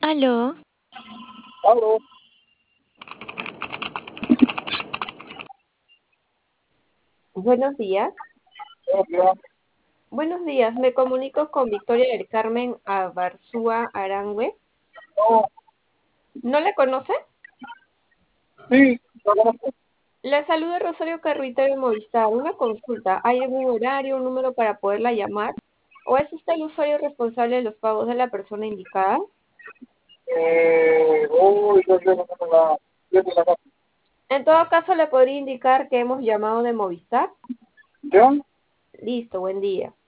Aló, Aló, Buenos días. hola. Buenos días. Me comunico con Victoria del Carmen Abarzúa Arangüe. Oh, ¿No le conoce? sí, lo conozco. Le saluda Rosario Carruita de Movistar. Una consulta. ¿Hay algún horario, un número para poderla llamar? ¿O es usted el usuario responsable de los pagos de la persona indicada? Yo tengo yo tengo la casa. En todo caso, le podría indicar que hemos llamado de Movistar. ¿Ya? Listo, buen día.